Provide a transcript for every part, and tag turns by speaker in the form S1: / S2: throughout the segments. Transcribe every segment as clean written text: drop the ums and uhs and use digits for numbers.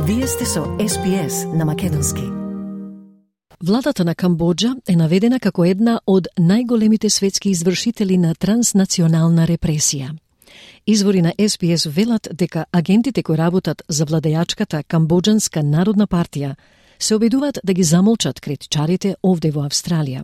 S1: Вие сте со SPS на македонски. Владата на Камбоџа е наведена како една од најголемите светски извршители на транснационална репресија. Извори на SPS велат дека агентите кои работат за владејачката Камбоџанска народна партија се обидуваат да ги замолчат критичарите овде во Австралија.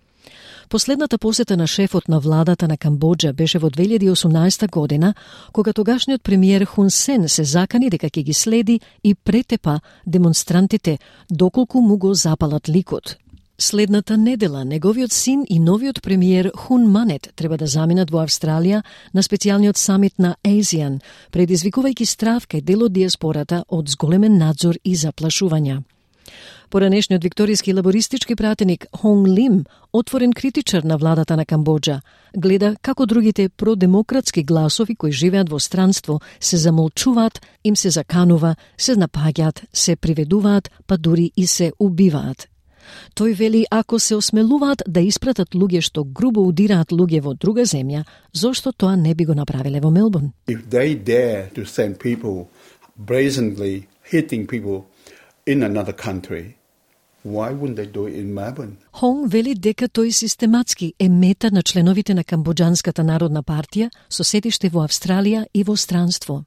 S1: Последната посета на шефот на владата на Камбоџа беше во 2018 година, кога тогашниот премиер Хун Сен се закани дека ќе ги следи и претепа демонстрантите доколку му го запалат ликот. Следната недела неговиот син и новиот премиер Хун Манет треба да заминат во Австралија на специјалниот самит на ASEAN, предизвикувајќи страв кај дел од диаспората од зголемен надзор и заплашувања. Поранешниот викторијски лабористички пратеник Хонг Лим, отворен критичар на владата на Камбоџа, гледа како другите продемократски гласови кои живеат во странство се замолчуваат, им се заканува, се напаѓаат, се приведуваат, па дури и се убиваат. Тој вели ако се осмелуваат да испратат луѓе што грубо удираат луѓе во друга земја, зошто тоа не би го направиле во Мелбурн?
S2: If they dare to send people brazenly hitting people in another country, why wouldn't they do it in Melbourne?
S1: Хонг вели дека тој систематски е мета на членовите на Камбоџанската народна партија со сетиште во Австралија и во странство.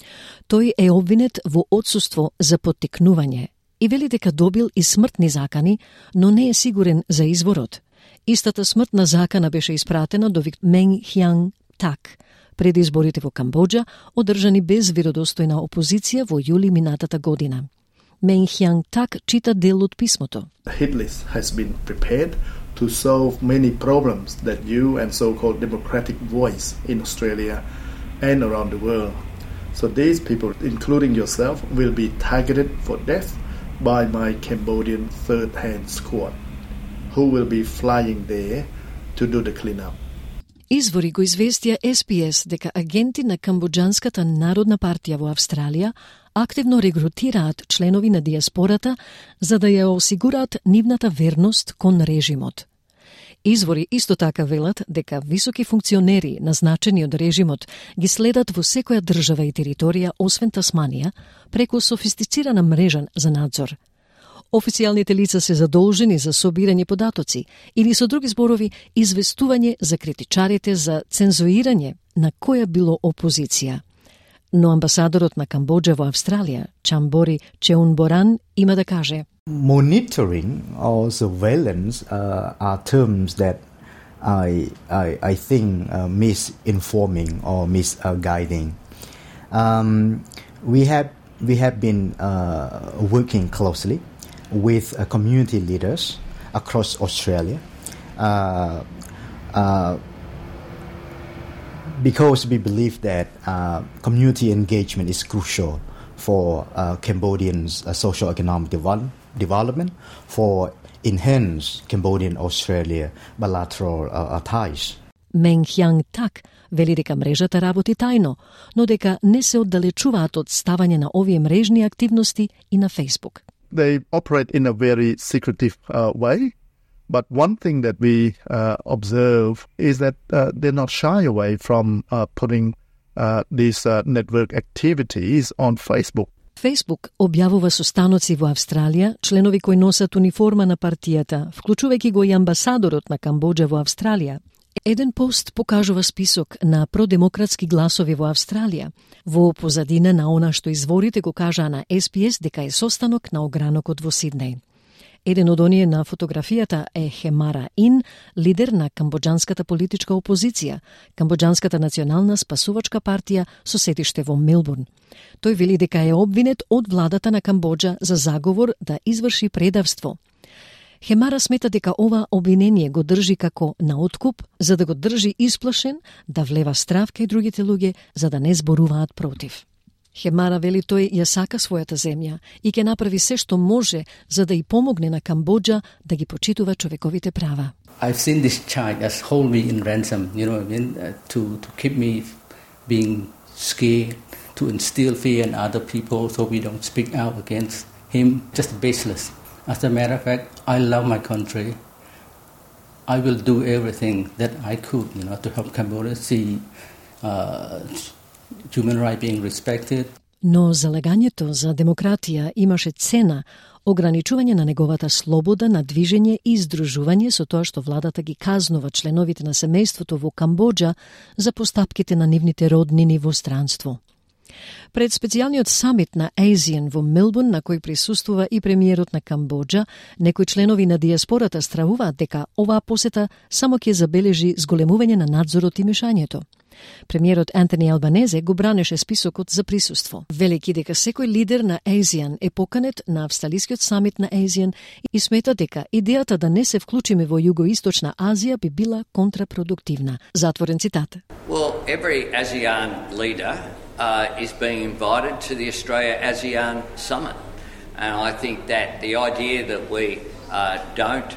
S1: Тој е обвинет во отсуство за поттикнување и вели дека добил и смртни закани, но не е сигурен за изворот. Истата смртна закана беше испратена до Менг Хјанг Так пред изборите во Камбоџа, одржани без веродостојна опозиција во јули минатата година. Менг Хјанг Так чита дел од писмото.
S3: The hit list has been prepared to solve many problems that you and so-called democratic voice in Australia and around the world. So these people, including yourself, will be targeted for death by my Cambodian third-hand squad, who will be flying there to do the cleanup.
S1: Извори го известија SPS дека агенти на Камбоџанската народна партија во Австралија активно регрутираат членови на диаспората за да ја осигураат нивната верност кон режимот. Извори исто така велат дека високи функционери назначени од режимот ги следат во секоја држава и територија освен Тасманија преку софистицирана мрежа за надзор. Официјалните лица се задолжени за собирање податоци или со други зборови известување за критичарите за цензуирање на која било опозиција. Но амбасадорот на Камбоџа во Австралија, Чамбори Чеунборан, има да каже:
S4: Monitoring or surveillance are terms that I think misinforming or misguiding. We have been working closely with community leaders across Australia because we believe that community engagement is crucial for Cambodians' socio-economic development, for enhance Cambodian-Australia bilateral ties.
S1: Менг Хјанг Так вели дека мрежата работи тајно, но дека не се оддалечуваат од ставање на овие мрежни активности и на Facebook.
S5: They operate in a very secretive way, but one thing that we observe is that they're not shy away from putting these network activities on Facebook.
S1: Facebook објавува состаноци во Австралија, членови кои носат униформа на партијата, вклучувајќи го и амбасадорот на Камбоџа во Австралија. Еден пост покажува список на продемократски гласови во Австралија, во позадина на она што изворите го кажаа на SPS дека е состанок на огранокот во Сиднеј. Еден од оние на фотографијата е Хемара Ин, лидер на камбоџанската политичка опозиција, Камбоџанската национална спасувачка партија со сетиште во Мелбурн. Тој вели дека е обвинет од владата на Камбоџа за заговор да изврши предавство. Хемара смета дека ова обвинение го држи како на откуп, за да го држи исплашен, да влева страв кај другите луѓе, за да не зборуваат против. Хемара вели тој ја сака својата земја и ќе направи се што може за да и помогне на Камбоџа да ги почитува човековите права.
S6: I've seen this child just hold me in ransom, you know what I mean, to keep me being scared, to instill fear in other people so we don't speak out against him, just baseless. As a matter of fact, I love my country. I will do everything that I could, to help Cambodia see human rights being respected.
S1: Но залагањето за демократија имаше цена, ограничување на неговата слобода на движење и издружување со тоа што владата ги казнува членовите на семејството во Камбоџа за постапките на нивните роднини во странство. Пред специјалниот самит на ASEAN во Мелбурн, на кој присуствува и премиерот на Камбоџа, некои членови на диаспората стравуваат дека оваа посета само ќе забележи зголемување на надзорот и мешањето. Премиерот Антони Албанезе го бранеше списокот за присуство, велики дека секој лидер на ASEAN е поканет на австралискиот самит на ASEAN и смета дека идејата да не се вклучиме во Југоисточна Азија би била контрапродуктивна. Затворен цитат.
S7: Well, every ASEAN leader is being invited to the Australia-ASEAN Summit. And I think that the idea that we don't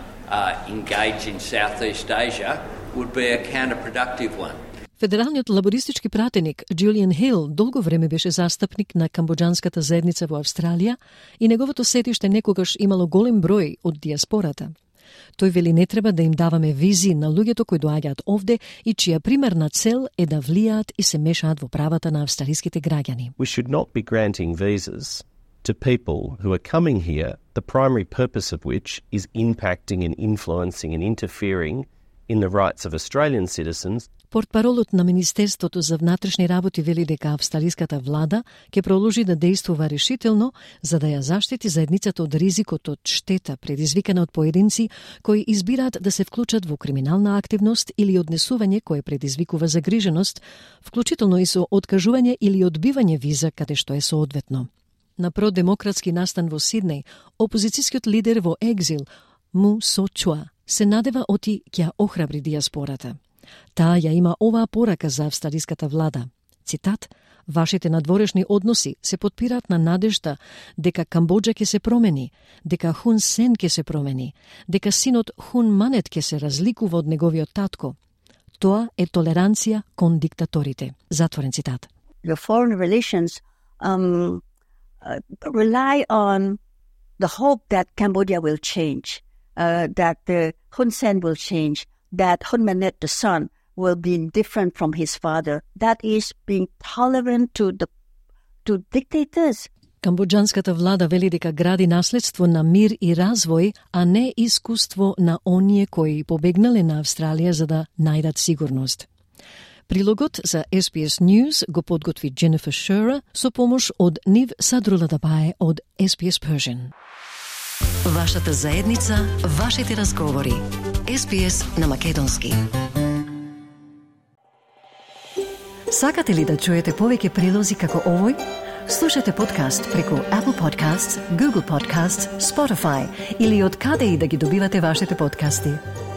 S7: engage in Southeast Asia would be a counterproductive one.
S1: Федералниот лабористички пратеник Джулијан Хил долго време беше застапник на камбоџанската заедница во Австралија и неговото сетиште некогаш имало голем број од диаспората. Тој вели не треба да им даваме визи на луѓето кои доаѓаат овде и чија примерна цел е да влијаат и се мешаат во правата на австралиските граѓани.
S8: We should not be granting visas to people who are coming here, the primary purpose of which is impacting and influencing and interfering in the rights of Australian citizens.
S1: Портпаролот на Министерството за внатрешни работи вели дека австралиската влада ќе продолжи да действува решително за да ја заштити заедницата од ризикот од штета предизвикана од поединци кои избираат да се вклучат во криминална активност или однесување кое предизвикува загриженост, вклучително и со откажување или одбивање виза каде што е соодветно. На продемократски настан во Сиднеј, опозицијскиот лидер во екзил Му Со-чуа се надева оти ќе охрабри диаспората. Таа ја има оваа порака за австралиската влада. Цитат: "Вашите надворешни односи се потпираат на надежда дека Камбоџа ќе се промени, дека Хун Сен ќе се промени, дека синот Хун Манет ќе се разликува од неговиот татко. Тоа е толеранција кон диктаторите." Затворен цитат.
S9: The foreign relations rely on the hope that Cambodia will change, that Hun Sen will change, that Hun Manet, the son, will be different from his father. That is being tolerant to dictators.
S1: Камбоџанската влада вели дека гради наследство на мир и развој, а не искуство на оние кои побегнале на Австралија за да најдат сигурност. Прилогот за SBS News го подготви Jennifer Shearer со помош од Нив Садруладабае од SBS Persian.
S10: Вашата заедница, вашите разговори. SBS на македонски.
S1: Сакате ли да чуете повеќе прилози како овој? Слушате подкаст преку Apple Podcasts, Google Podcasts, Spotify или од каде и да ги добивате вашите подкасти.